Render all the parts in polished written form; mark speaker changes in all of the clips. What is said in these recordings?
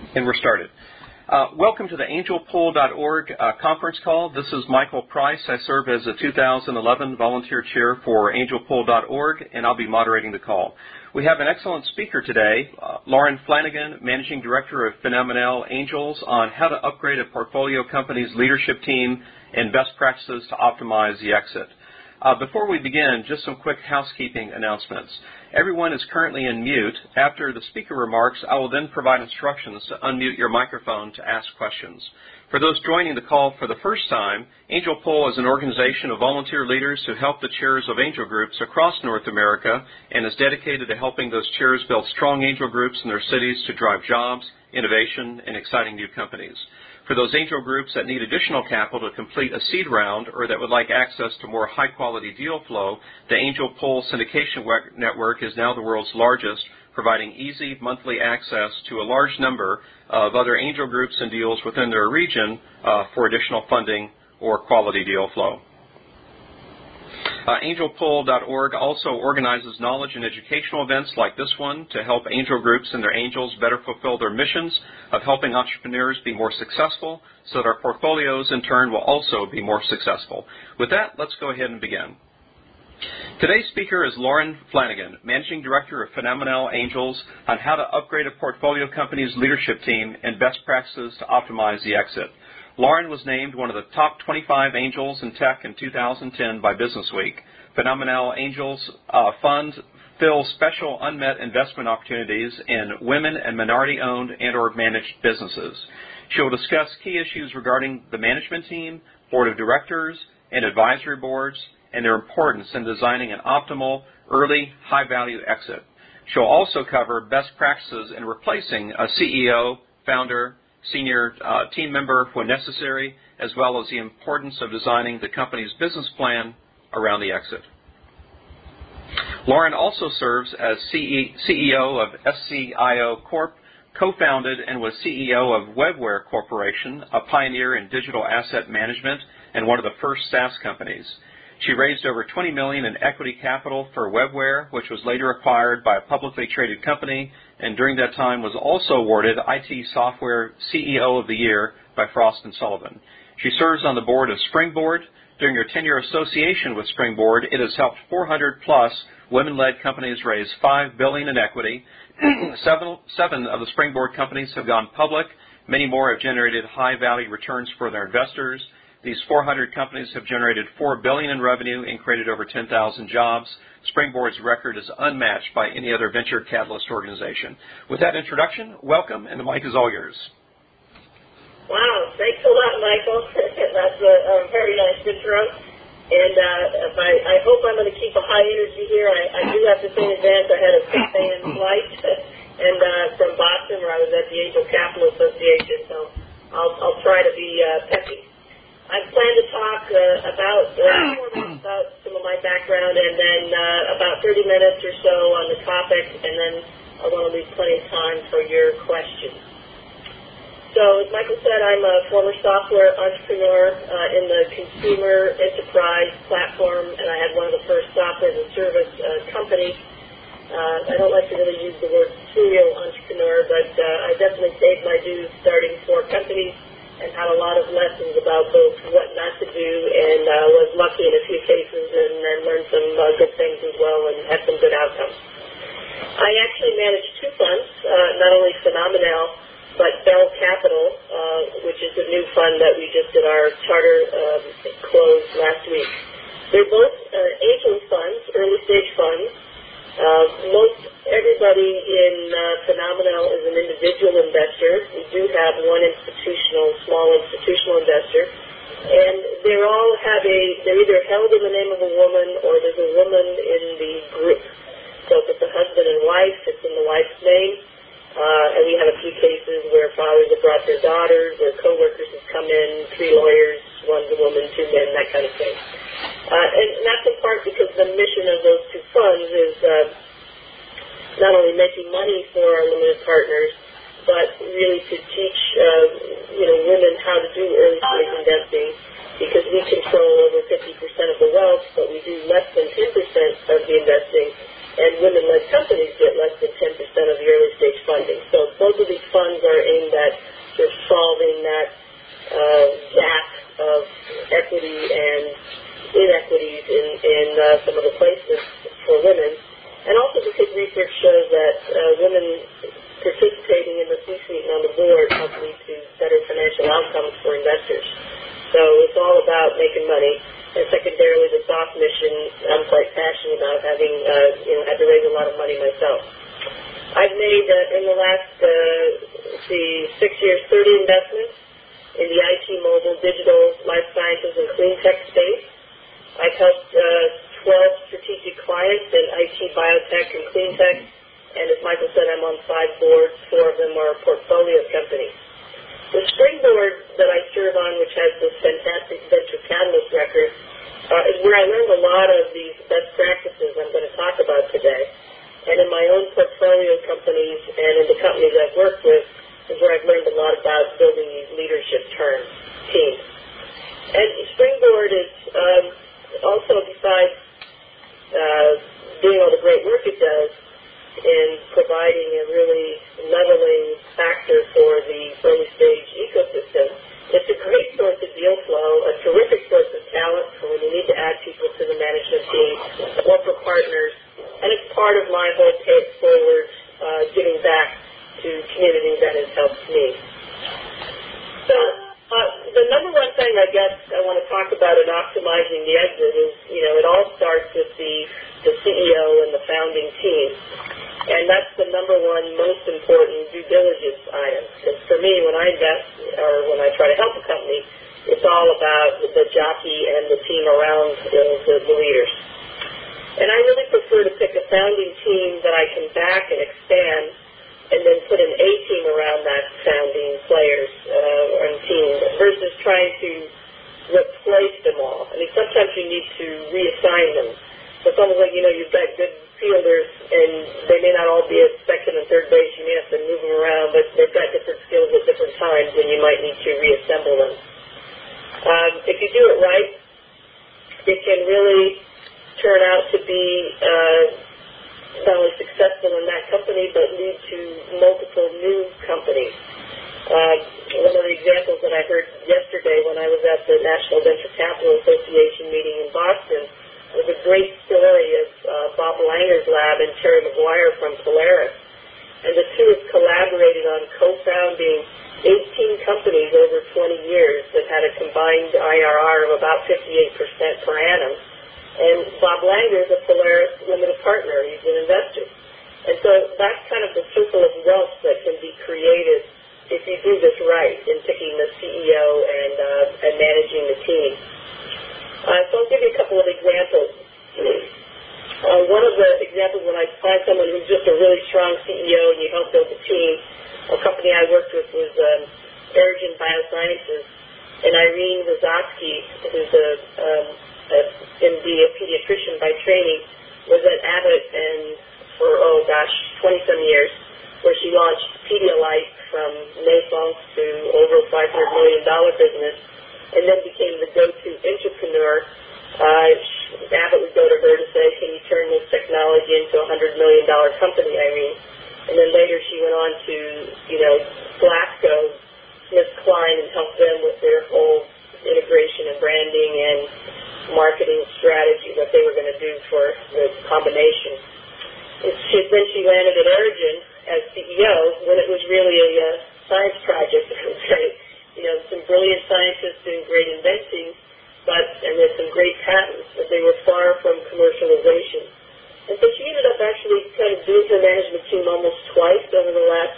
Speaker 1: And we're started. Welcome to the angelpool.org conference call. This is Michael Price. I serve as the 2011 volunteer chair for angelpool.org, and I'll be moderating the call. We have an excellent speaker today, Lauren Flanagan, Managing Director of Phenomenal Angels, on how to upgrade a portfolio company's leadership team and best practices to optimize the exit. Before we begin, just some quick housekeeping announcements. Everyone is currently in mute. After the speaker remarks, I will then provide instructions to unmute your microphone to ask questions. For those joining the call for the first time, Angel Pool is an organization of volunteer leaders who help the chairs of angel groups across North America and is dedicated to helping those chairs build strong angel groups in their cities to drive jobs, innovation, and exciting new companies. For those angel groups that need additional capital to complete a seed round or that would like access to more high-quality deal flow, the Angel Pool Syndication Network is now the world's largest, providing easy monthly access to a large number of other angel groups and deals within their region for additional funding or quality deal flow. Angelpool.org also organizes knowledge and educational events like this one to help angel groups and their angels better fulfill their missions of helping entrepreneurs be more successful so that our portfolios in turn will also be more successful. With that, let's go ahead and begin. Today's speaker is Lauren Flanagan, Managing Director of Phenomenal Angels, on how to upgrade a portfolio company's leadership team and best practices to optimize the exit. Lauren was named one of the top 25 angels in tech in 2010 by Businessweek. Phenomenal Angels funds fill special unmet investment opportunities in women and minority-owned and or managed businesses. She will discuss key issues regarding the management team, board of directors, and advisory boards, and their importance in designing an optimal, early, high-value exit. She'll also cover best practices in replacing a CEO, founder, senior team member when necessary, as well as the importance of designing the company's business plan around the exit. Lauren also serves as CEO of SCIO Corp., co-founded and was CEO of Webware Corporation, a pioneer in digital asset management and one of the first SaaS companies. She raised over $20 million in equity capital for Webware, which was later acquired by a publicly traded company, and during that time was also awarded IT Software CEO of the Year by Frost & Sullivan. She serves on the board of Springboard. During her 10-year association with Springboard, it has helped 400-plus women-led companies raise $5 billion in equity. Seven of the Springboard companies have gone public. Many more have generated high-value returns for their investors. These 400 companies have generated $4 billion in revenue and created over 10,000 jobs. Springboard's record is unmatched by any other venture catalyst organization. With that introduction, welcome, and the mic is all yours.
Speaker 2: Wow, thanks a lot, Michael. That's a very nice intro. And I hope I'm going to keep a high energy here. I do have to say in advance I had a 6 a.m. flight and from Boston where I was at the Angel Capital Association, so I'll try to be peppy. I plan to talk about some of my background and then about 30 minutes or so on the topic, and then I want to leave plenty of time for your questions. So as Michael said, I'm a former software entrepreneur in the consumer enterprise platform, and I had one of the first software as a service companies. I don't like to really use the word serial entrepreneur, but I definitely paid my dues starting 4 companies and had a lot of lessons about both what not to do, and was lucky in a few cases and learned some good things as well and had some good outcomes. I actually managed 2 funds, not only Phenomenal, but Bell Capital, which is a new fund that we just did our charter close last week. They're both angel funds, early stage funds. Most everybody in Phenomenal is an individual investor. We do have one small institutional investor, and they're either held in the name of a woman or there's a woman in the group. So if it's a husband and wife, it's in the wife's name. And we have a few cases where fathers have brought their daughters, where coworkers have come in, 3 lawyers, 1's a woman, 2 men, that kind of thing. And that's in part because the mission of those 2 funds is not only making money for our limited partners, but really to teach women how to do early stage investing, because we control over 50% of the wealth, but we do less than 10% of the investing, and women-led companies get less than 10% of the early stage funding. So both most of these funds are aimed at sort of solving that gap of equity and inequities in some of the places for women, and also because research shows that women participating in the C-suite and on the board help lead to better financial outcomes for investors. So it's all about making money. And secondarily, the soft mission I'm quite passionate about, having had to raise a lot of money myself. I've made, in the last 6 years, 30 investments in the IT, mobile, digital, life sciences, and clean tech space. I've helped 12 strategic clients in IT, biotech, and clean tech. And as Michael said, I'm on 5 boards. 4 of them are portfolio companies. The Springboard that I serve on, which has this fantastic venture catalyst record, is where I learned a lot of these best practices I'm going to talk about today. And in my own portfolio companies and in the companies I've worked with is where I've learned a lot about building these leadership teams. And Springboard is also, besides doing all the great work it does in providing a really leveling factor for the early stage ecosystem, it's a great source of deal flow, a terrific source of talent for when you need to add people to the management team or for partners, and it's part of my whole pay it forward, giving back to community that has helped me. So the number one thing I guess I want to talk about in optimizing the exit is, it all starts with the CEO and the founding team. And that's the number one most important due diligence item. Because for me, when I invest or when I try to help a company, it's all about the jockey and the team around the leaders. And I really prefer to pick a founding team that I can back and expand and then put an A team around that founding players and team versus trying to replace them all. I mean, sometimes you need to reassign them. So it's almost like, you've got good fielders, and they may not all be at second and third base. You may have to move them around, but they've got different skills at different times, and you might need to reassemble them. If you do it right, it can really turn out to be not only successful in that company, but lead to multiple new companies. One of the examples that I heard yesterday when I was at the National Venture Capital Association meeting in Boston was a great story of Bob Langer's lab and Terry McGuire from Polaris. And the two have collaborated on co-founding 18 companies over 20 years that had a combined IRR of about 58% per annum. And Bob Langer is a Polaris limited partner. He's an investor. And so that's kind of the circle of wealth that can be created if you do this right in picking the CEO and managing the team. So I'll give you a couple of examples. One of the examples when I find someone who's just a really strong CEO and you help build a team, a company I worked with was Aerogen Biosciences, and Irene Wazotsky, who's a MD, a pediatrician by training, was at Abbott and for, 20-some years, where she launched Pedialyte from naissance to over $500 million business, and then became the go-to entrepreneur. Abbott would go to her to say, can you turn this technology into a $100 million company, Irene? And then later she went on to, Glasgow, SmithKline, and helped them with their whole integration and branding and marketing strategy, what they were going to do for the combination. Then she landed at Aerogen as CEO when it was really a science project, I would say. Some brilliant scientists doing great inventing, and there's some great patents, but they were far from commercialization. And so she ended up actually kind of doing her management team almost twice over the last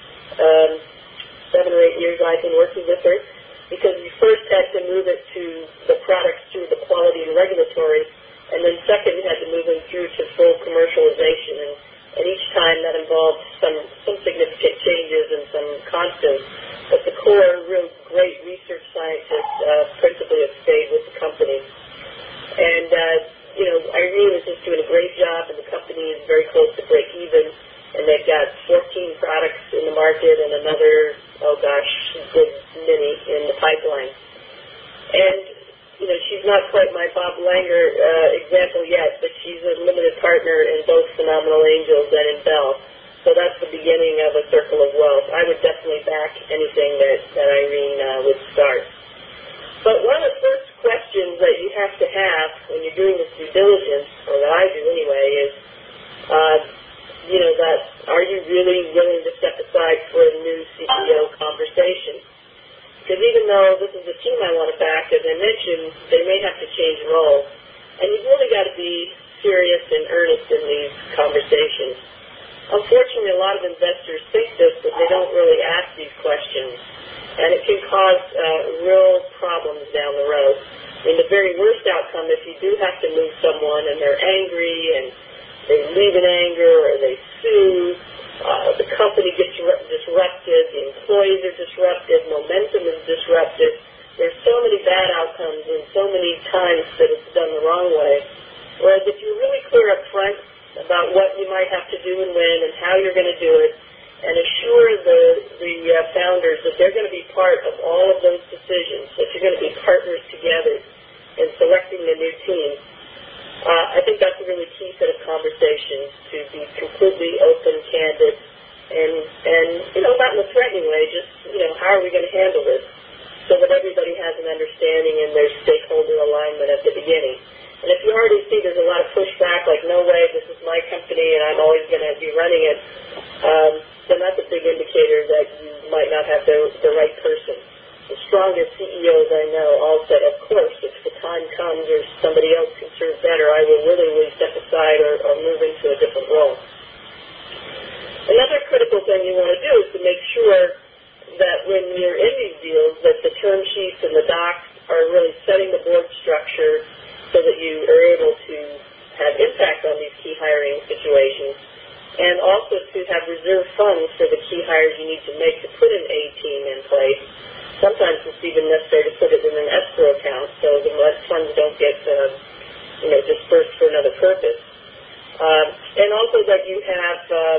Speaker 2: 7 or 8 years I've been working with her, because you first had to move it to the products through the quality and regulatory, and then second you had to move them through to full commercialization. And each time that involved some significant changes and some constants. But the core, real great research scientists principally have stayed with the company. And, Irene is just doing a great job, and the company is very close to break even. And they've got 14 products in the market and another, good many in the pipeline. And, she's not quite my Bob Langer example yet, but she's a limited partner in both Phenomenal Angels and in Bell. So that's the beginning of a $30 circle of wealth. I would definitely back anything that Irene would start. But one of the first questions that you have to have when you're doing this due diligence, or that I do anyway, is, that are you really willing to step aside for a new CEO conversation? Because even though this is the team I want to back, as I mentioned, they may have to change roles. And you've really got to be serious and earnest in these conversations. Unfortunately, a lot of investors think this, but they don't really ask these questions. And it can cause real problems down the road. In the very worst outcome, if you do have to move someone and they're angry and they leave in anger or they sue, the company gets disrupted, the employees are disrupted, momentum is disrupted. There's so many bad outcomes and so many times that it's done the wrong way. Whereas if you're really clear up front about what you might have to do and when and how you're going to do it, and assure the founders that they're going to be part of all of those decisions, that you're going to be partners together in selecting the new team, I think that's a really key set of conversations, to be completely open, candid, and not in a threatening way, just, how are we going to handle this, so that everybody has an understanding and there's stakeholder alignment at the beginning. And if you already see there's a lot of pushback, like, no way, this is my company and I'm always going to be running it, then that's a big indicator that you might not have the right person. The strongest CEOs I know all said, of course, if the time comes or somebody else can serve better, I will willingly step aside or move into a different role. Another critical thing you want to do is to make sure that when you're in these deals, that the term sheets and the docs are really setting the board structure so that you are able to have impact on these key hiring situations, and also to have reserve funds for the key hires you need to make to put an A team in place. Sometimes it's even necessary to put it in an escrow account so the funds don't get dispersed for another purpose. And also that you have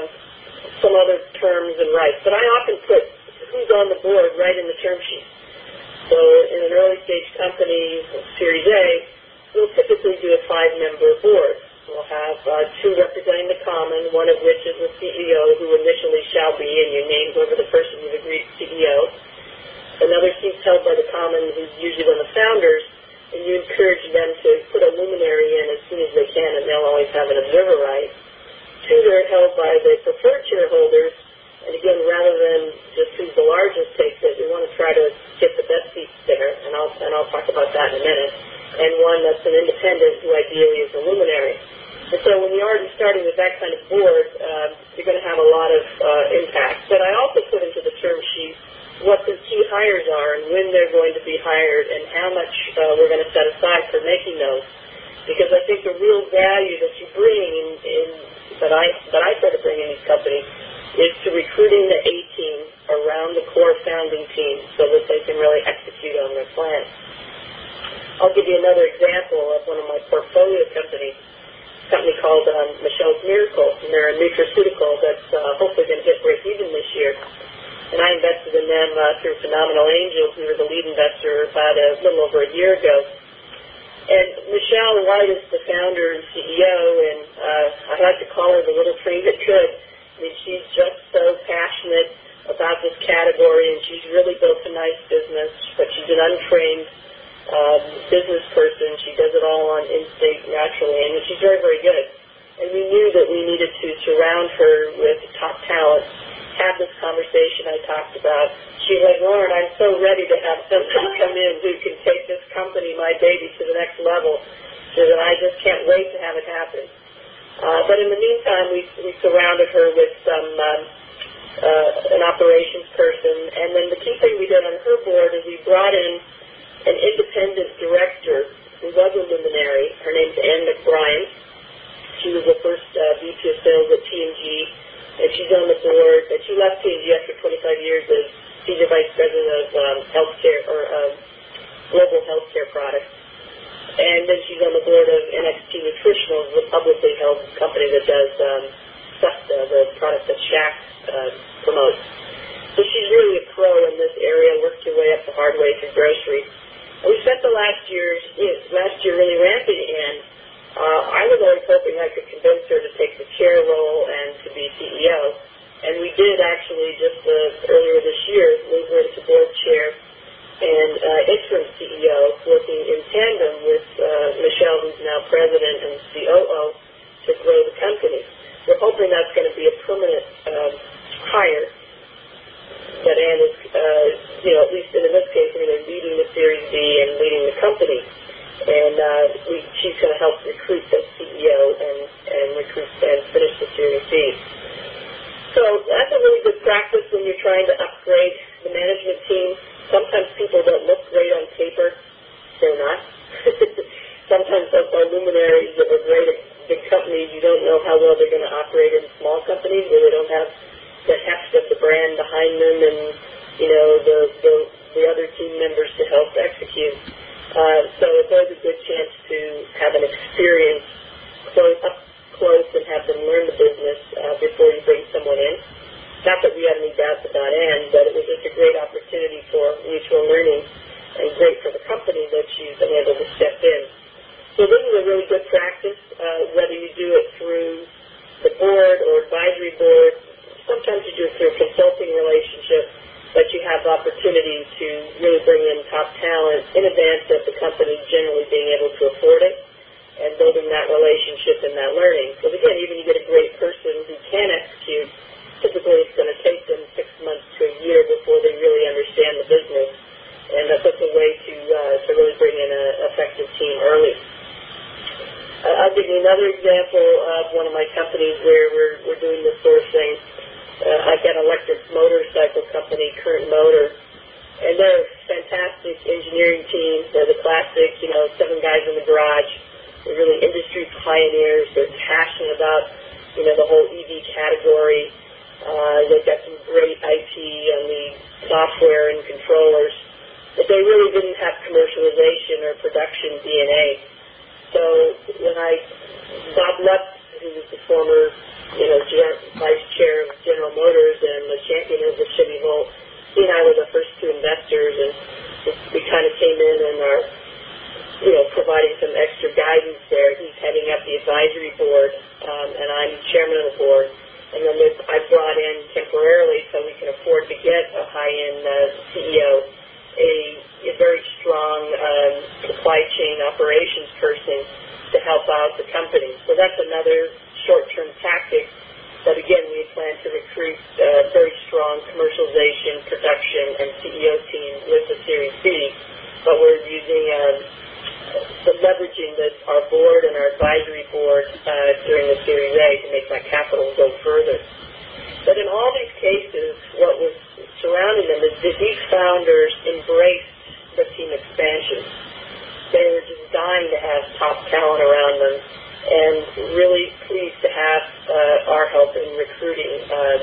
Speaker 2: some other terms and rights. But I often put who's on the board right in the term sheet. So in an early stage company, Series A, we'll typically do a 5-member board. We'll have 2 representing the common, one of which is the CEO, who initially shall be, and you name whoever the person you've agreed CEO. Another seat's held by the common, who's usually one of the founders, and you encourage them to put a luminary in as soon as they can, and they'll always have an observer right. 2 that are held by the preferred shareholders, and again, rather than just who's the largest takes it, we want to try to get the best seats there, and I'll talk about that in a minute. And 1 that's an independent, who ideally is a luminary. And so when you're already starting with that kind of board, you're going to have a lot of impact. But I also put into the term sheet what the key hires are and when they're going to be hired and how much we're going to set aside for making those. Because I think the real value that you bring that I try to bring in these companies is to recruiting the A team around the core founding team so that they can really execute on their plan. I'll give you another example of one of my portfolio companies, a company called Michelle's Miracle, and they're a nutraceutical that's hopefully going to hit break even this year. And I invested in them through Phenomenal Angels. We were the lead investor about a little over a year ago. And Michelle White is the founder and CEO, and I like to call her the little tree that could. I mean, she's just so passionate about this category, and she's really built a nice business, but she's an untrained business person. She does it all on instinct, naturally, and she's very, very good. And we knew that we needed to surround her with top talent, have this conversation I talked about. She's like, Lauren, I'm so ready to have somebody come in who can take this company, my baby, to the next level, so that I just can't wait to have it happen. But in the meantime, we surrounded her with an operations person, and then the key thing we did on her board is we brought in an independent director who was a luminary. Her name's Ann McBrien. She was the first VP of sales at P&G, and she's on the board. And she left P&G after 25 years as Senior Vice President of Healthcare or Global Healthcare Products. And then she's on the board of NXT Nutritional, the publicly held company that does the product that Shaq promotes. So she's really a pro in this area, worked her way up the hard way through grocery. And we spent the last year really ramping in. I was always hoping I could convince her to take the chair role and to be CEO. And we did actually just earlier this year move her into board chair and interim CEO, working in tandem with Michelle, who's now president and COO, to grow the company. We're hoping that's going to be a permanent hire. That Ann is, at least in this case, leading the Series B and leading the company. And she's going to help recruit the CEO and recruit and finish the Series B. So that's a really good practice when you're trying to upgrade the management team. Sometimes people don't look great on paper. They're not. Sometimes those are luminaries that are great at big companies. You don't know how well they're going to operate in small companies where they don't have the heft of the brand behind them and, the other team members to help execute. So it's always a good chance to have an experience up close and have them learn the business before you bring someone in. Not that we had any doubts about Ann, but it was just a great opportunity for mutual learning and great for the company that she's been able to step in. So this is a really good practice, whether you do it through the board or advisory board. Sometimes you do it through a consulting relationship, but you have the opportunity to really bring in top talent in advance of the company generally being able to afford it and building that relationship and that learning. Because again, even you get a great person who can execute, typically it's going to take them 6 months to a year before they really understand the business. And that's a way to really bring in an effective team early. I'll give you another example of one of my companies where we're doing this sort of thing. I've got an electric motorcycle company, Current Motor, and they're a fantastic engineering team. They're the classic, 7 guys in the garage. They're really industry pioneers. They're passionate about, the whole EV category. They've got some great IP on the software and controllers, but they really didn't have commercialization or production DNA. So when Bob Lutz, who was the former, vice chair of General Motors and the champion of the Chevy Volt, he and I were the first 2 investors, and we kind of came in and are, providing some extra guidance there. He's heading up the advisory board, and I'm chairman of the board. And then I brought in temporarily, so we can afford to get a high-end CEO, a very strong supply chain operations person to help out the company. So that's another short-term tactic. But again, we plan to recruit a very strong commercialization, production, and CEO team with the Series B. But we're using leveraging our board and our advisory board during the Series A to make that capital go further. But in all these cases, what was surrounding them is that these founders embraced the team expansion. They were just dying to have top talent around them and really pleased to have our help in recruiting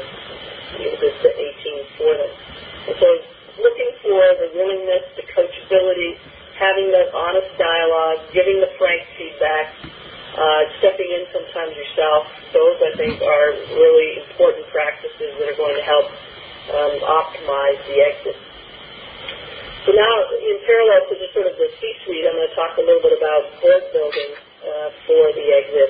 Speaker 2: the A team for them. And so looking for the willingness, the coachability, having that honest dialogue, giving the frank feedback, stepping in sometimes yourself, those I think are really important practices that are going to help optimize the exit. So now, in parallel to just sort of the C-suite, I'm going to talk a little bit about board building for the exit.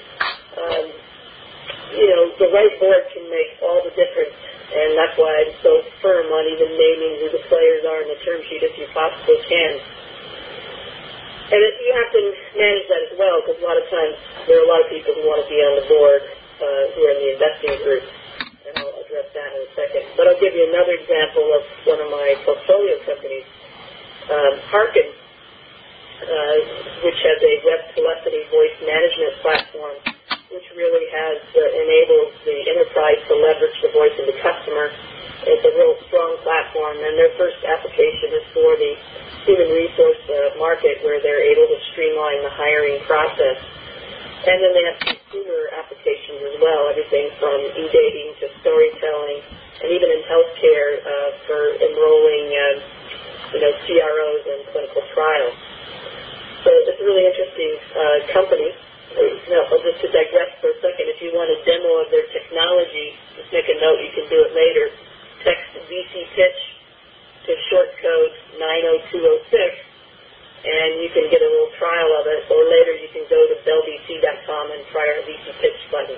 Speaker 2: The right board can make all the difference, and that's why I'm so firm on even naming who the players are in the term sheet if you possibly can. And you have to manage that as well, because a lot of times there are a lot of people who want to be on the board who are in the investing group, and I'll address that in a second. But I'll give you another example of one of my portfolio companies, Harken, which has a web telephony voice management platform, which really has enabled the enterprise to leverage the voice of the customer. It's a real strong platform, and their first application is for the human resource market, where they're able to streamline the hiring process. And then they have consumer applications as well, everything from e-dating to storytelling, and even in healthcare for enrolling, CROs and clinical trials. So it's a really interesting company. Now, just to digress for a second, if you want a demo of their technology, just make a note, you can do it later. Text VC Pitch to short code 90206, and you can get a little trial of it, or later you can go to bellvc.com and try our VC Pitch button.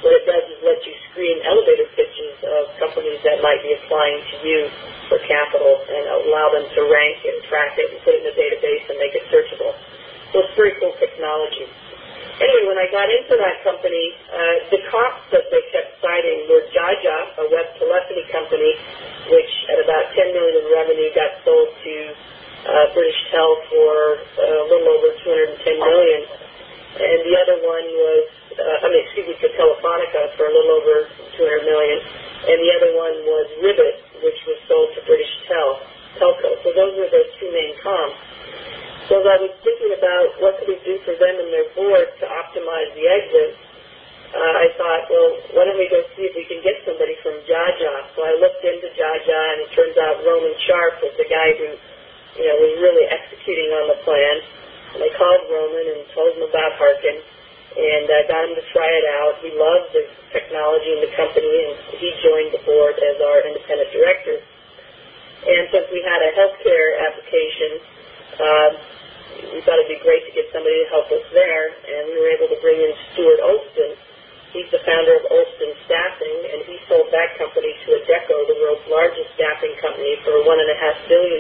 Speaker 2: what it does is let you screen elevator pitches of companies that might be applying to you for capital and allow them to rank and track it and put it in a database and make it searchable. So it's very cool technology. Anyway, when I got into that company, the comps that they kept citing were Jaja, a web telephony company, which at about $10 million in revenue got sold to British Tel for a little over $210 million. And the other one was, to Telefonica for a little over $200 million. And the other one was Ribbit, which was sold to British Telco. So those were the two main comps. So as I was thinking about what could we do for them and their board to optimize the exit, I thought, well, why don't we go see if we can get somebody from Jaja? So I looked into Jaja, and it turns out Roman Sharp was the guy who, was really executing on the plan. And I called Roman and told him about Harken, and I got him to try it out. He loved the technology and the company, and he joined the board as our independent director. And since we had a healthcare application, we thought it'd be great to get somebody to help us there, and we were able to bring in Stuart Olston. He's the founder of Olston Staffing, and he sold that company to Adecco, the world's largest staffing company, for $1.5 billion.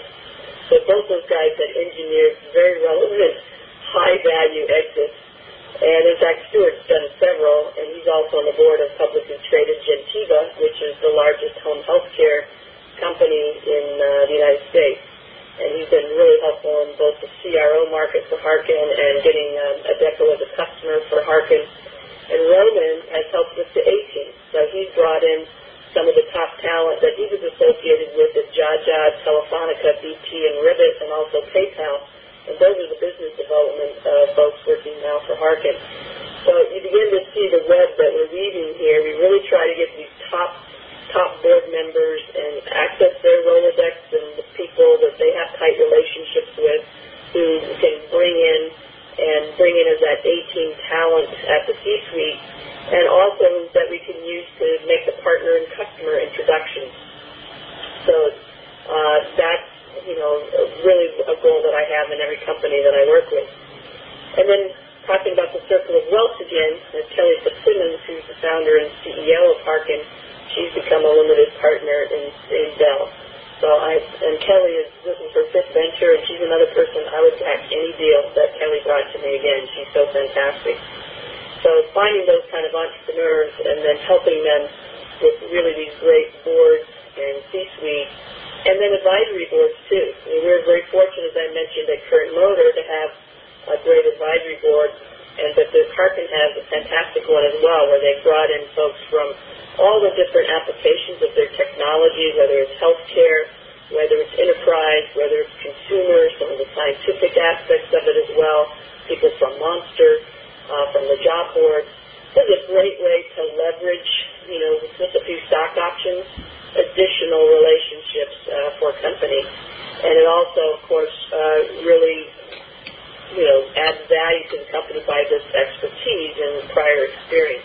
Speaker 2: So both those guys had engineered very relevant, high-value exits. And in fact, Stuart's done several, and he's also on the board of publicly traded Gentiva, which is the largest home health care company in the United States. And he's been really helpful in both the CRO market for Harken and getting Adecco as a customer for Harken. And Roman has helped with the A-team. So he's brought in some of the top talent that he was associated with at Jaja, Telefonica, BT, and Ribbit, and also PayPal. And those are the business development folks working now for Harken. So you begin to see the web that we're weaving here. We really try to get these top board members and access their Rolodex and the people that they have tight relationships with who can bring in as that A-team talent at the C-suite, and also that we can use to make the partner and customer introductions. So that's, really a goal that I have in every company that I work with. And then talking about the circle of wealth again, Kelly Fitzsimmons, who's the founder and CEO of Harken, she's become a limited partner in Dell. And Kelly this is her fifth venture, and she's another person I would back any deal that Kelly brought to me again. She's so fantastic. So finding those kind of entrepreneurs and then helping them with really these great boards and C-suite, and then advisory boards too. We're very fortunate, as I mentioned, at Current Motor to have a great advisory board, but the Harken has a fantastic one as well, where they've brought in folks from all the different applications of their technology, whether it's healthcare, whether it's enterprise, whether it's consumer, some of the scientific aspects of it as well, people from Monster, from the job board. This is a great way to leverage, with a few stock options, additional relationships for a company. And it also, of course, really, adds value to the company by this expertise and prior experience.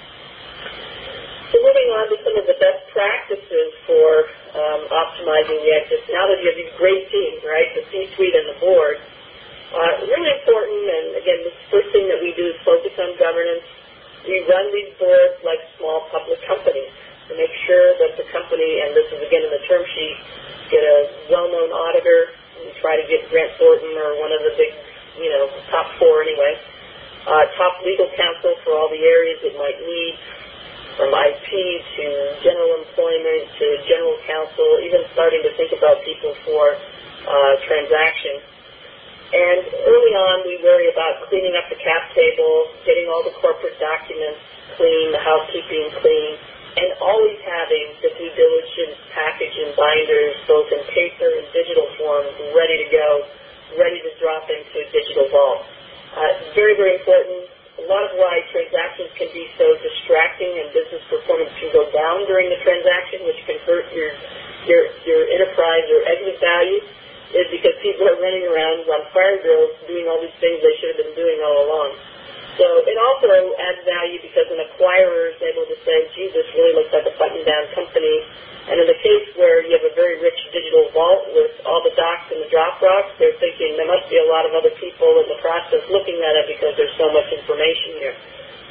Speaker 2: So moving on to some of the best practices for optimizing the exits. Now that you have these great teams, right, the C-suite and the board, really important, and again, the first thing that we do is focus on governance. We run these boards like small public companies to make sure that the company, and this is again in the term sheet, get a well-known auditor. We try to get Grant Thornton or one of the big, top four anyway. Top legal counsel for all the areas it might need, from IP to general employment to general counsel, even starting to think about people for transactions. And early on, we worry about cleaning up the cap table, getting all the corporate documents clean, the housekeeping clean, and always having the due diligence package and binders, both in paper and digital form, ready to go, ready to drop into a digital vault. Very, very important. A lot of why transactions can be so distracting and business performance can go down during the transaction, which can hurt your enterprise or exit value, is because people are running around on fire drills doing all these things they should have been doing all along. So it also adds value because an acquirer is able to say, gee, this really looks like a button-down company. And in the case where you have a very rich digital vault with all the docs and the drop rocks, they're thinking there must be a lot of other people in the process looking at it because there's so much information here.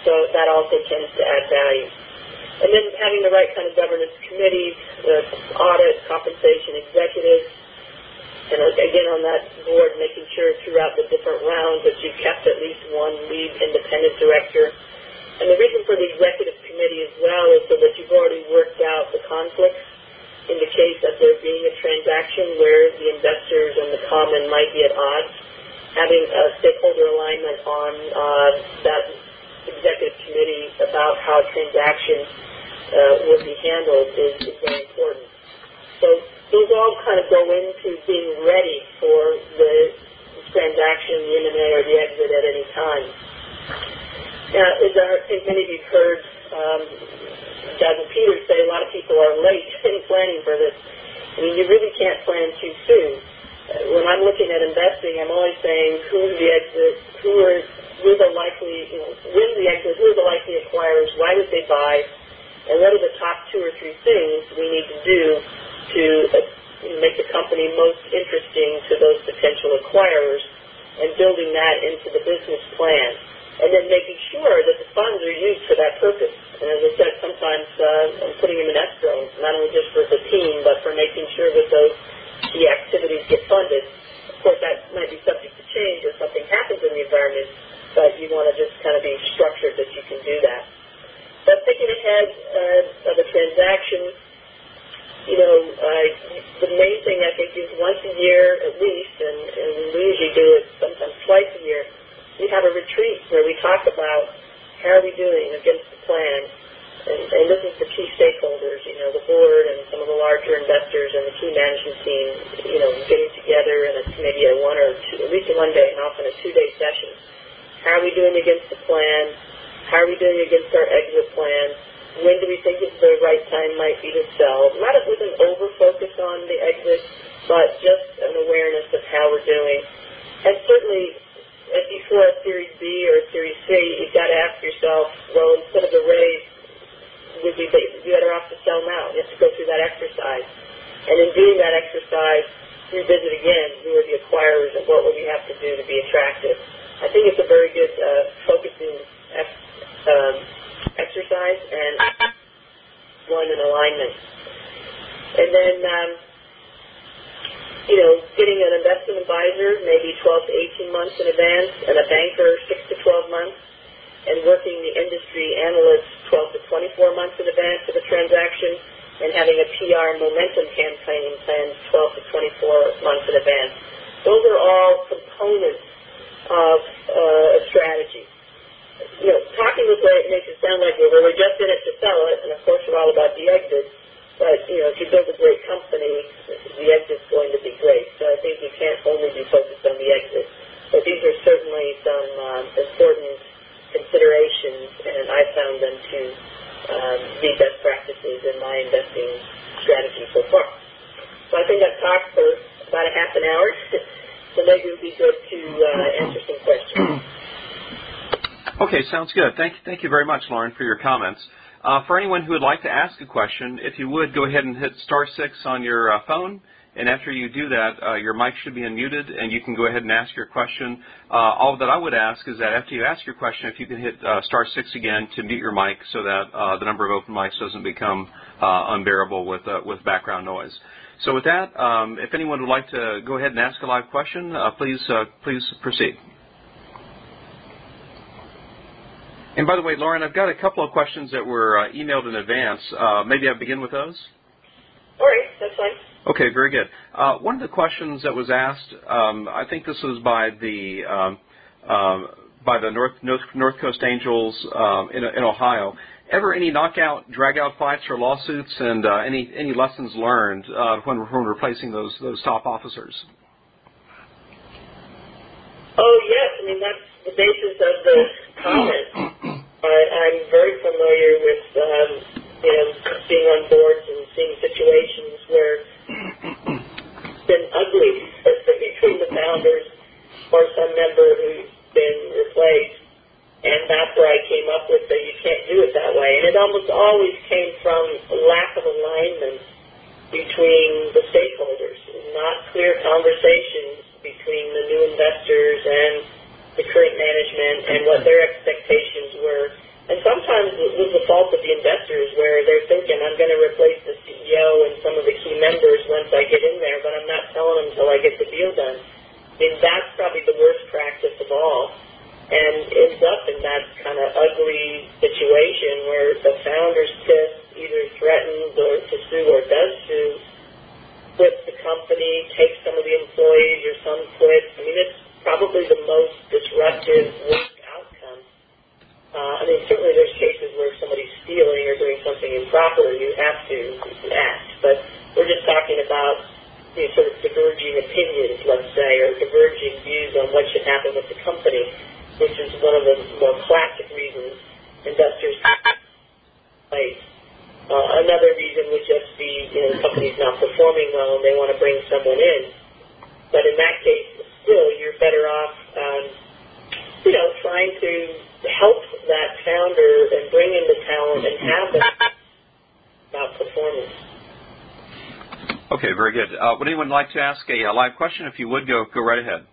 Speaker 2: So that also tends to add value. And then having the right kind of governance committees, audit, compensation, executives, and again on that board, making sure throughout the different rounds that you've kept at least one lead independent director. And the reason for the executive committee as well is so that you've already worked out the conflicts in the case of there being a transaction where the investors and the common might be at odds. Having a stakeholder alignment on that executive committee about how a transaction will be handled is very important. So those all kind of go into being ready for the transaction, the M&A, or the exit at any time. Now, as I think many of you have heard Doug and Peter say, a lot of people are late in planning for this. I mean, you really can't plan too soon. When I'm looking at investing, I'm always saying who's the exit, who are the likely, when's the exit, who are the likely acquirers, why would they buy, and what are the top 2 or 3 things we need to do to make the company most interesting to those potential acquirers, and building that into the business plan. And then making sure that the funds are used for that purpose. And as I said, sometimes I'm putting them in escrow, not only just for the team, but for making sure that the activities get funded. Of course, that might be subject to change if something happens in the environment, but you want to just kind of be structured that you can do that. But thinking ahead of a transaction, the main thing I think is once a year at least, and we usually do it sometimes twice a year, we have a retreat where we talk about how are we doing against the plan. And this is the key stakeholders, the board and some of the larger investors and the key management team, getting together in maybe a 1 or 2, at least a 1 day and often a 2-day session. How are we doing against the plan? How are we doing against our exit plan? When do we think it's the right time might be to sell? Not with an over-focus on the exit, but just an awareness of how we're doing. And certainly, before a Series B or a Series C, you've got to ask yourself, well, instead of the raise, would we be better off to sell now? You have to go through that exercise. And in doing that exercise, revisit again who are the acquirers and what would we have to do to be attractive. I think it's a very good focusing exercise and one in alignment. And then, getting an investment advisor maybe 12 to 18 months in advance and a banker 6 to 12 months, and working the industry analysts 12 to 24 months in advance of a transaction, and having a PR momentum campaign planned 12 to 24 months in advance. Those are all components of a strategy. Talking this way, it makes it sound like we're just in it to sell it, and of course we're all about the exit. But, if you build a great company, the exit's going to be great. So I think you can't only be focused on the exit. But these are certainly some important considerations, and I found them to be best practices in my investing strategy so far. So I think I've talked for about a half an hour, so maybe it would be good to answer some questions.
Speaker 1: Okay, sounds good. Thank you very much, Lauren, for your comments. For anyone who would like to ask a question, if you would, go ahead and hit *6 on your phone, and after you do that, your mic should be unmuted, and you can go ahead and ask your question. All that I would ask is that after you ask your question, if you can hit *6 again to mute your mic so that the number of open mics doesn't become unbearable with background noise. So with that, if anyone would like to go ahead and ask a live question, please proceed. And by the way, Lauren, I've got a couple of questions that were emailed in advance. Maybe I'll begin with those?
Speaker 2: All right, that's fine.
Speaker 1: Okay, very good. One of the questions that was asked, I think this was by the North Coast Angels in Ohio. Ever any knockout, drag-out fights or lawsuits, and any lessons learned when replacing those top officers?
Speaker 2: Oh yes, I mean that's the basis of the comment. I'm very familiar with being on boards and seeing situations where it's been ugly between the founders or some member who's been replaced, and that's where I came up with that you can't do it that way. And it almost always came from a lack of alignment between the stakeholders, not clear conversations between the new investors and the current management and what their expectations were some of the key members once I get in there, but I'm not telling them until I get the deal done. I mean, that's probably the worst practice of all, and ends up in that kind of ugly situation where the founder's pissed, either threatens or to sue or does sue, quits the company, takes some of the employees, or some quit. I mean, it's probably the most disruptive, worst outcome. I mean, certainly there's cases where somebody's stealing or doing something improper, you have to act, but we're just talking about sort of diverging opinions, let's say, or diverging views on what should happen with the company, which is one of the more classic reasons investors place. Another reason would just be, the company's not performing well and they want to bring someone in. But in that case, still, you're better off, trying to help that founder and bring in the talent and have them about performance.
Speaker 1: Okay, very good. Would anyone like to ask a live question? If you would, go right ahead.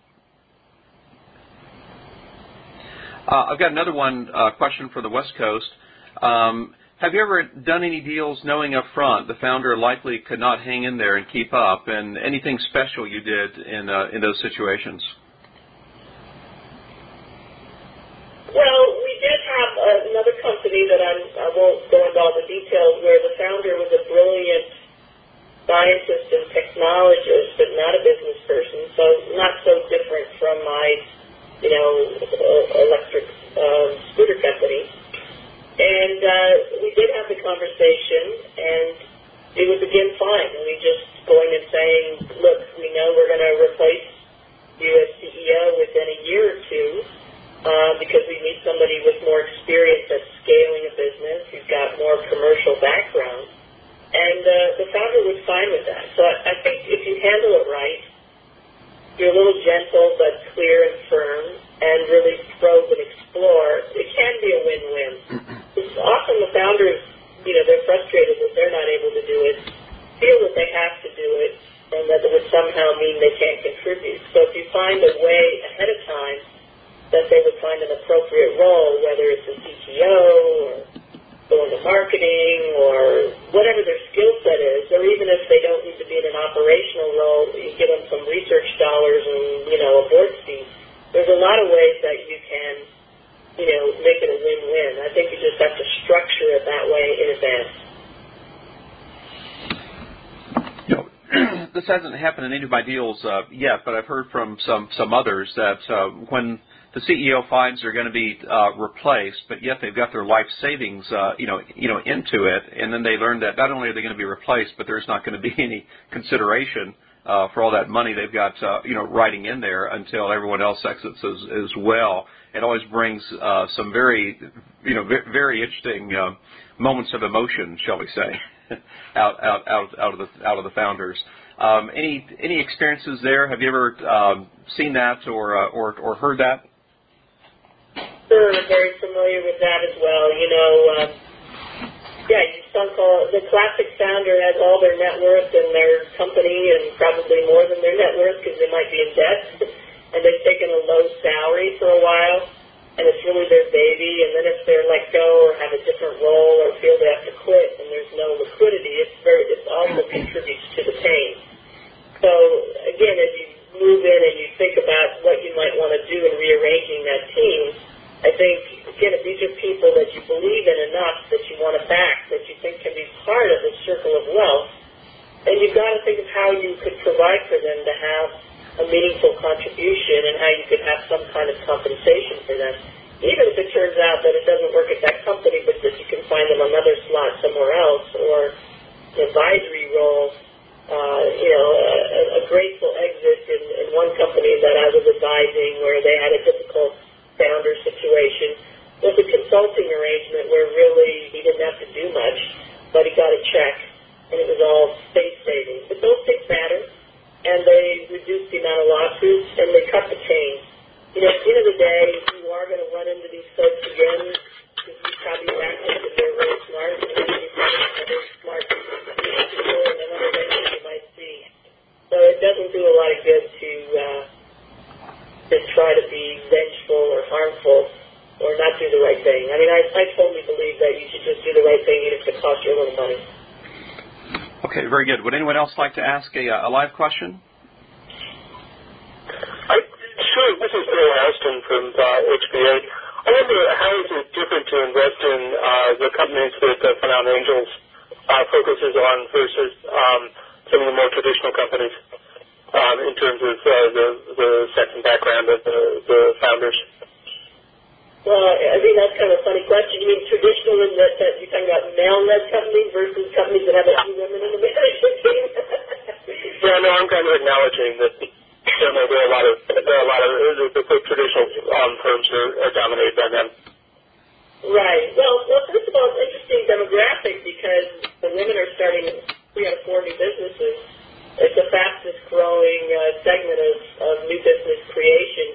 Speaker 1: I've got another question for the West Coast. Have you ever done any deals knowing up front the founder likely could not hang in there and keep up, and anything special you did in those situations?
Speaker 2: Well, we did have another company that I won't go into all the details, where the founder was a brilliant scientist and technologist, but not a business person, so not so different from my, electric scooter company. And we did have the conversation, and it would begin fine. And we just going and saying, look, we know we're going to replace you as CEO within a year or two because we need somebody with more experience at scaling a business who's got more commercial background. And the founder was fine with that. So I think if you handle it right, you're a little gentle but clear and firm and really probe and explore, it can be a win-win. It's often the founders, they're frustrated that they're not able to do it, feel that they have to do it, and that it would somehow mean they can't contribute. So if you find a way ahead of time that they would find an appropriate role, whether it's a CTO or go into marketing or whatever their skill set is, or even if they don't need to be in an operational role, you give them some research dollars and, a board seat. There's a lot of ways that you can, make it a win-win. I think you just have to structure it that way in advance.
Speaker 1: This hasn't happened in any of my deals yet, but I've heard from some others that when the CEO finds they're going to be replaced, but yet they've got their life savings, into it, and then they learn that not only are they going to be replaced, but there's not going to be any consideration for all that money they've got, riding in there until everyone else exits as well. It always brings some very, very interesting moments of emotion, shall we say, out of the founders. Any experiences there? Have you ever seen that or heard that?
Speaker 2: Sure, I'm very familiar with that as well. The classic founder has all their net worth in their company and probably more than their net worth because they might be in debt, and they've taken a low salary for a while, and it's really their baby, and then if they're let go or have a different role or feel they have to quit and there's no liquidity, it also contributes to the pain. So, again, as you move in and you think about what you might want to do in rearranging that team, I think, again, if these are people that you believe in enough that you want to back, that you think can be part of the circle of wealth, then you've got to think of how you could provide for them to have a meaningful contribution and how you could have some kind of compensation for them. Even if it turns out that it doesn't work at that company, but that you can find them another slot somewhere else, or an advisory role. A graceful exit in one company that I was advising where they had a difficult founder situation was a consulting arrangement where really he didn't have to do much, but he got a check, and it was all space savings. But those things matter, and they reduced the amount of lawsuits, and they cut the chain. At the end of the day, you are going to run into these folks again, because you probably acted that they're very smart, and then you probably other smart people and then other things you might see. So it doesn't do a lot of good to try to be vengeful or harmful or not do the right thing. I mean, I totally believe that you should just do the right thing even if it costs you a little money.
Speaker 1: Okay, very good. Would anyone else like to ask a live question?
Speaker 3: Sure. This is Bill Aston from HBA. I wonder how is it different to invest in the companies that Phenomenal Angels focuses on versus some of the more traditional companies in terms of the sex and background of the founders?
Speaker 2: Well, I think that's kind of a funny question. You mean traditional in that you're talking about male-led companies versus companies that have a few women in the management team?
Speaker 3: Yeah, no, I'm kind of acknowledging that there are a lot of the traditional firms are dominated by men.
Speaker 2: Right. Well, first of all, it's an interesting demographic because the women are starting 3 out of 4 new businesses. It's the fastest growing segment of new business creation.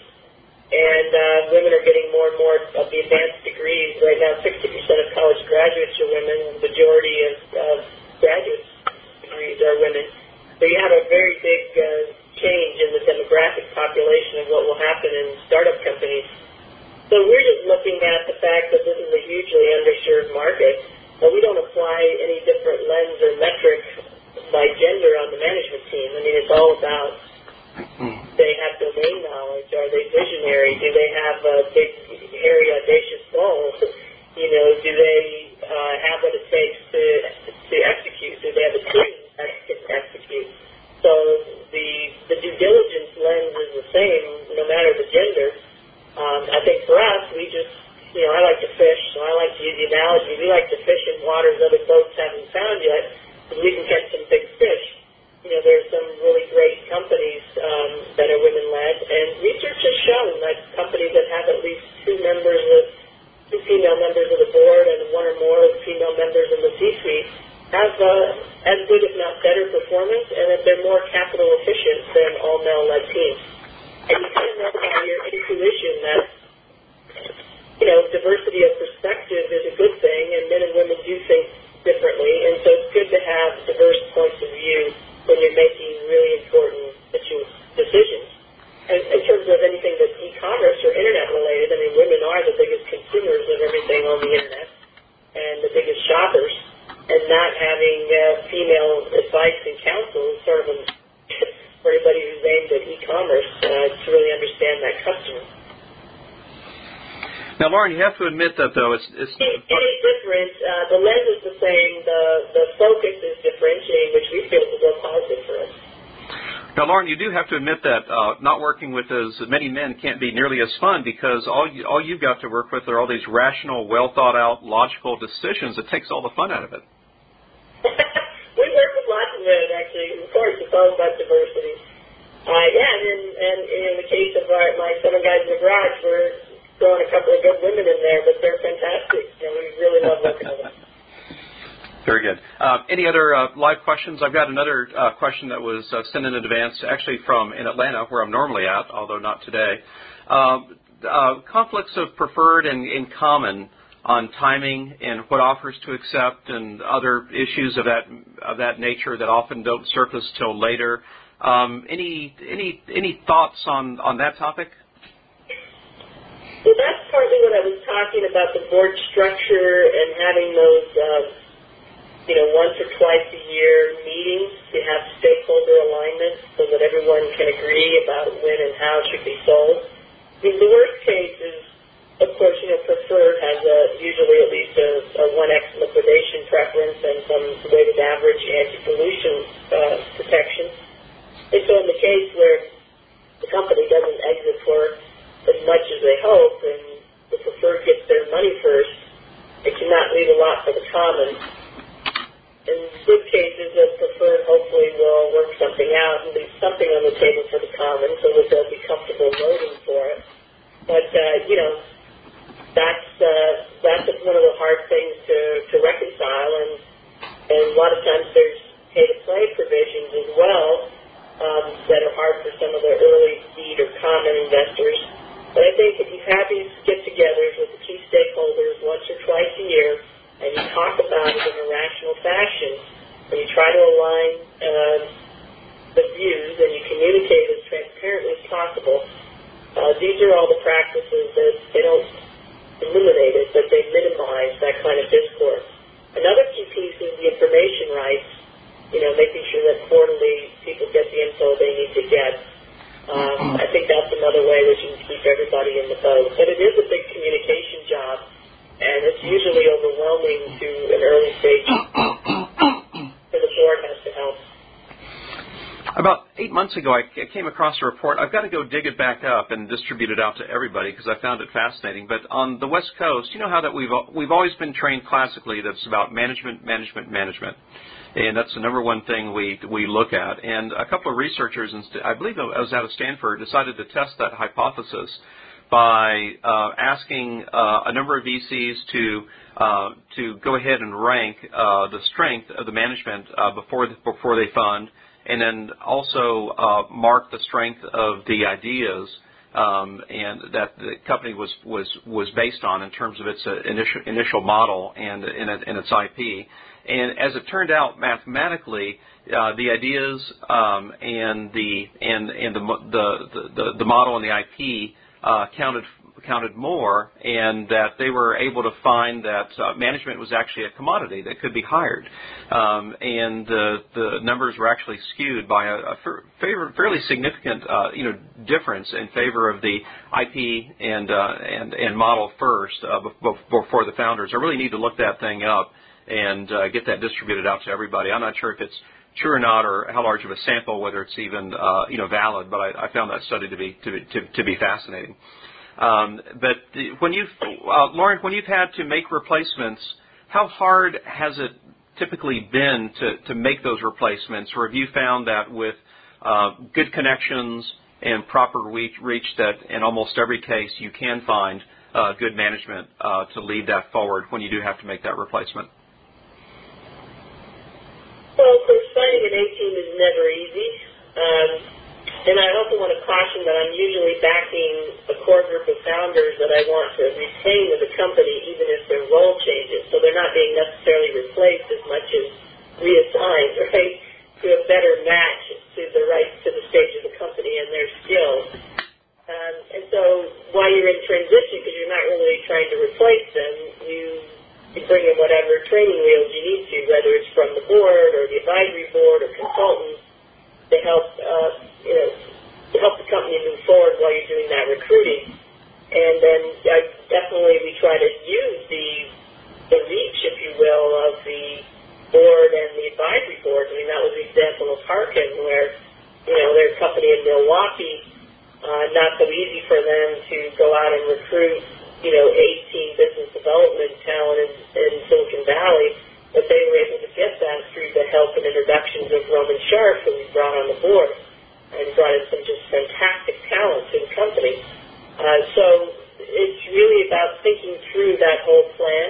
Speaker 2: And women are getting more and more of the advanced degrees. Right now, 60% of college graduates are women, and the majority of graduate degrees are women. So you have a very big change in the demographic population of what will happen in startup companies. So we're just looking at the fact that this is a hugely underserved market, but we don't apply any different lens or metric by gender on the management team. I mean, it's all about they have domain knowledge? Are they visionary? Do they have a big, hairy, audacious goal? Do they have what it takes to execute? Do they have a team that can execute? So the due diligence lens is the same no matter the gender. I think for us, we just, I like to fish, so I like to use the analogy. We like to fish in waters other boats haven't found yet, because we can catch some big fish. There's some really great companies that are women-led, and research has shown that companies that have at least 2 female members of the board and 1 or more female members in the C-suite have as good, if not better, performance, and that they're more capital efficient than all male-led teams. And you kind of know by your intuition that, diversity of perspective is a good thing, and men and women do think differently, and so it's good to have diverse points of view when you're making really important decisions. And in terms of anything that's e-commerce or internet-related, I mean, women are the biggest consumers of everything on the internet and the biggest shoppers, and not having female advice and counsel is sort of for anybody who's aimed at e-commerce to really understand that customer.
Speaker 1: Now, Lauren, you have to admit that, though, it's
Speaker 2: different. The lens is the same. The focus is differentiating, which we feel is a real positive for us.
Speaker 1: Now, Lauren, you do have to admit that not working with as many men can't be nearly as fun, because all you've got to work with are all these rational, well-thought-out, logical decisions. It takes all the fun out of it.
Speaker 2: We work with lots of men, actually. Of course, it's all about diversity. And in the case of my 7 guys in the garage, we're throwing a couple of good women in there, but they're fantastic. We really love working with them.
Speaker 1: Very good. Any other live questions? I've got another question that was sent in advance, actually from in Atlanta, where I'm normally at, although not today. Conflicts of preferred and in common on timing and what offers to accept and other issues of that nature that often don't surface till later. Any thoughts on that topic?
Speaker 2: Well, that's partly what I was talking about, the board structure and having those, once or twice a year meetings to have stakeholder alignment so that everyone can agree about when and how it should be sold. I mean, the worst case is, of course, preferred has usually at least a 1x liquidation preference and some weighted average anti-pollution protection. And so in the case where the company doesn't exit for as much as they hope, and the preferred gets their money first, it cannot leave a lot for the common. In good cases, the preferred hopefully will work something out and leave something on the table for the common so that they'll be comfortable voting for it. But, that's one of the hard things to reconcile, and a lot of times there's pay-to-play provisions as well that are hard for some of the early seed or common investors. But I think if you have these get-togethers with the key stakeholders once or twice a year, and you talk about it in a rational fashion, and you try to align the views, and you communicate as transparently as possible, quarterly people get the info they need to get. I think that's another way that you can keep everybody in the boat. But it is a big communication job, and it's usually overwhelming to an early stage. So the board has to help.
Speaker 1: About 8 months ago, I came across a report. I've got to go dig it back up and distribute it out to everybody because I found it fascinating. But on the West Coast, you know how that we've always been trained classically that it's about management, management, management. And that's the number one thing we look at. And a couple of researchers, I believe it was out of Stanford, decided to test that hypothesis by asking a number of VCs to go ahead and rank the strength of the management before they fund, and then also mark the strength of the ideas and that the company was based on in terms of its initial model and its IP. And as it turned out, mathematically, the ideas and the model and the IP counted more, and that they were able to find that management was actually a commodity that could be hired, and the numbers were actually skewed by a fairly significant difference in favor of the IP and model first before the founders. I really need to look that thing up and get that distributed out to everybody. I'm not sure if it's true or not, or how large of a sample, whether it's even valid. But I found that study to be fascinating. But Lauren, when you've had to make replacements, how hard has it typically been to make those replacements, or have you found that with good connections and proper reach that in almost every case you can find good management to lead that forward when you do have to make that replacement?
Speaker 2: Well, of course, finding an A-team is never easy. And I also want to caution that I'm usually backing a core group of founders that I want to retain with the company even if their role changes. So they're not being necessarily replaced as much as reassigned, right, to a better match to the stage of the company and their skills. And so while you're in transition, because you're not really trying to replace them, you bring in whatever training wheels you need to, whether it's from the board or the advisory board or consultants, to help the company move forward while you're doing that recruiting. And then we try to use the reach, if you will, of the board and the advisory board. I mean, that was the example of Harkin, where they're a company in Milwaukee, not so easy for them to go out and recruit 18 business development talent in Silicon Valley, but they were able to get that through the help and introductions of Roman Sharf, who we brought on the board, and brought in some just fantastic talent to the company. So it's really about thinking through that whole plan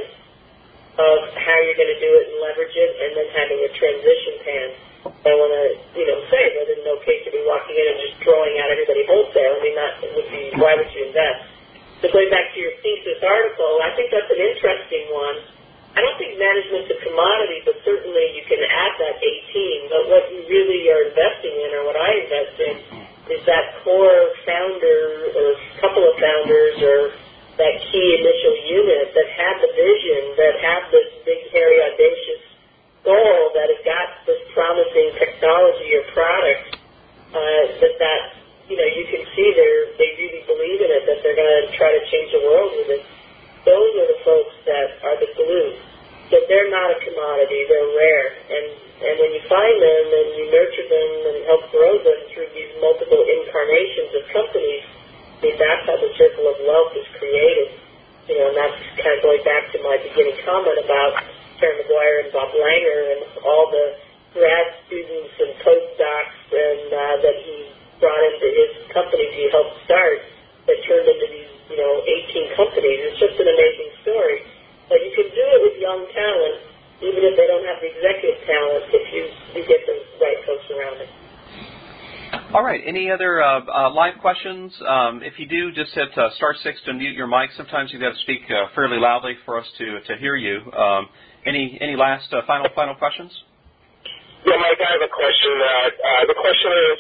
Speaker 2: of how you're going to do it and leverage it, and then having a transition plan. I want to, say that in no case to be walking in and just throwing out everybody wholesale. I mean, why would you invest? So going back to your thesis article, I think that's an interesting one. I don't think management's a commodity, but certainly you can add that 18. But what you really are investing in, or what I invest in, is that core founder or couple of founders or that key initial unit that had the vision, that had this big, hairy, audacious goal, that has got this promising technology or product, that you can see they really believe in it, that they're going to try to change the world with it. Those are the folks that are the glue. So they're not a commodity, they're rare. And when you find them and you nurture them and help grow them through these multiple incarnations of companies, I mean, that's how the circle of wealth is created. And that's kind of going back to my beginning comment about Terry McGuire and Bob Langer and all the grad students and postdocs and that he brought into his companies he helped start that turned into these, 18 companies. It's just an amazing story. But you can do it with young talent, even if they don't have the executive talent, if you get the right folks around it.
Speaker 1: All right. Any other live questions? If you do, just hit *6 to mute your mic. Sometimes you've got to speak fairly loudly for us to hear you. Any last final questions?
Speaker 3: Yeah, Mike, I have a question. The question is,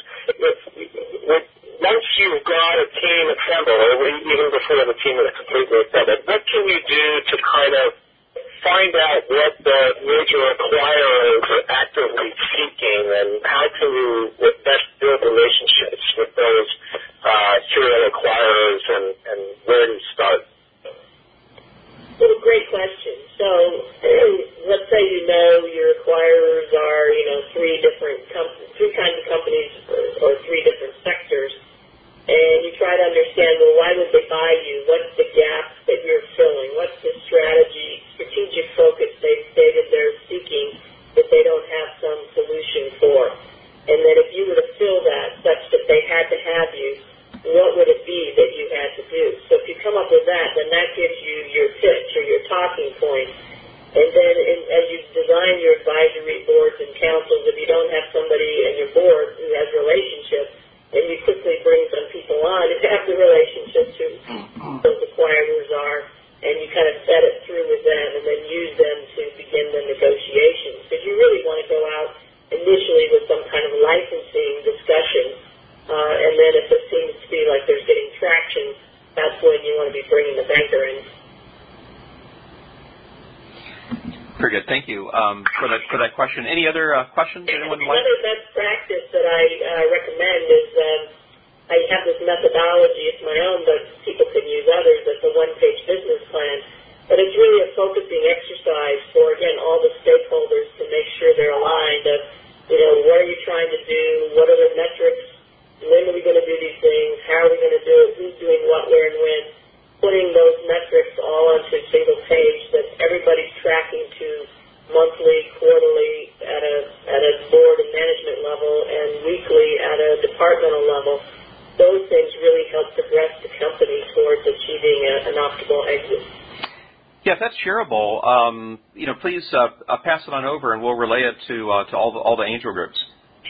Speaker 3: once you've got a team assembled, or even before the team is completely assembled, what can you do to kind of find out what the major acquirers are actively seeking and how can you best build relationships with those serial acquirers and where do you start?
Speaker 2: Well, great question. So let's say your acquirers are, three kinds of companies or three different sectors, and you try to understand, well, why would they buy you? What's the gap that you're filling? What's the strategic focus they've stated they're seeking that they don't have some solution for? And then if you were to fill that such that they had to have you, what would it be that you had to do? So if you come up with that, then that gives you your pitch or your talking point. And then as you design your advisory boards and councils, if you don't have somebody in your board who has relationships, then you quickly bring some people on who have the relationships who those acquirers are, and you kind of set it through with them and then use them to begin the negotiations. Because you really want to go out initially with some kind of licensing discussion. And then if it seems to be like there's getting traction, that's when you want to be bringing the banker in.
Speaker 1: Very good. Thank you for that question. Any other questions? Anyone like?
Speaker 2: Another best practice that I recommend is I have this methodology. It's my own, but people can use others. It's a one-page business plan. But it's really a focusing exercise for, again, all the stakeholders to make sure they're aligned of, what are you trying to do? What are the metrics? When are we going to do these things? How are we going to do it? Who's doing what, where, and when? Putting those metrics all onto a single page that everybody's tracking to monthly, quarterly, at a board and management level, and weekly at a departmental level. Those things really help progress the company towards achieving an optimal exit.
Speaker 1: Yeah, if that's shareable, please pass it on over, and we'll relay it to all the angel groups.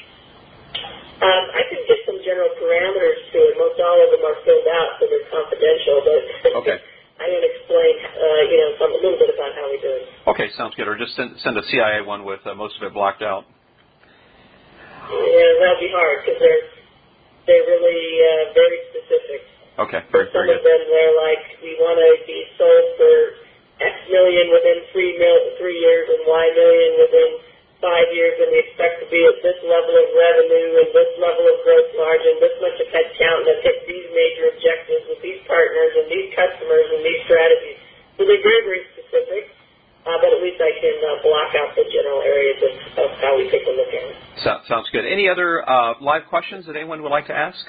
Speaker 2: I can get some general parameters to it. Most all of them are filled out, so they're confidential. But
Speaker 1: okay.
Speaker 2: I can explain, a little bit about how we do it.
Speaker 1: Okay, sounds good. Or just send a CIA one with most of it blocked out.
Speaker 2: Yeah, that'll be hard because they're really very specific.
Speaker 1: Okay, very
Speaker 2: Some
Speaker 1: good.
Speaker 2: of them, they're like, we want to be sold for X million within 3 years and Y million within 5 years, and we expect to be at this level of revenue and this level of gross margin, this much of headcount, and hit these major objectives with these partners and these customers and these strategies. So they're very, very specific, but at least I can block out the general areas of how we take a look at it.
Speaker 1: Sounds good. Any other live questions that anyone would like to ask?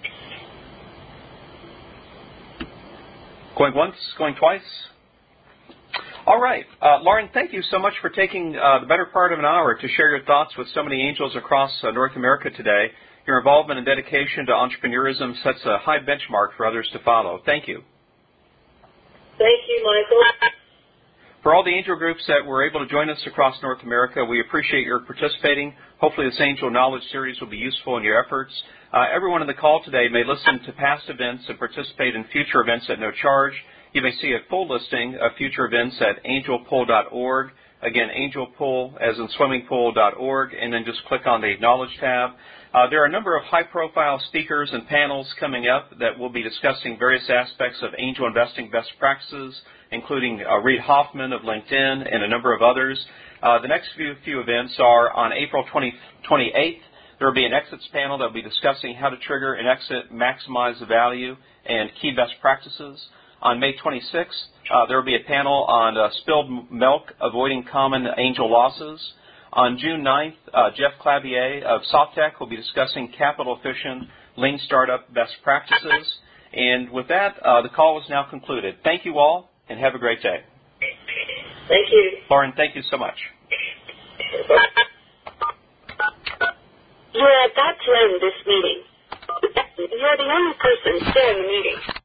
Speaker 1: Going once, going twice? All right. Lauren, thank you so much for taking the better part of an hour to share your thoughts with so many angels across North America today. Your involvement and dedication to entrepreneurism sets a high benchmark for others to follow. Thank you.
Speaker 2: Thank you, Michael.
Speaker 1: For all the angel groups that were able to join us across North America, we appreciate your participating. Hopefully this Angel Knowledge Series will be useful in your efforts. Everyone on the call today may listen to past events and participate in future events at no charge. You may see a full listing of future events at angelpool.org. Again, angelpool, as in swimmingpool.org, and then just click on the Knowledge tab. There are a number of high-profile speakers and panels coming up that will be discussing various aspects of angel investing best practices, including Reid Hoffman of LinkedIn and a number of others. The next few events are on April 28th. There will be an exits panel that will be discussing how to trigger an exit, maximize the value, and key best practices. On May 26th, there will be a panel on spilled milk, avoiding common angel losses. On June 9th, Jeff Clavier of Softec will be discussing capital-efficient lean startup best practices. And with that, the call is now concluded. Thank you all, and have a great day.
Speaker 2: Thank you.
Speaker 1: Lauren, thank you so much.
Speaker 4: You're about to end this meeting. You're the only person still in the meeting.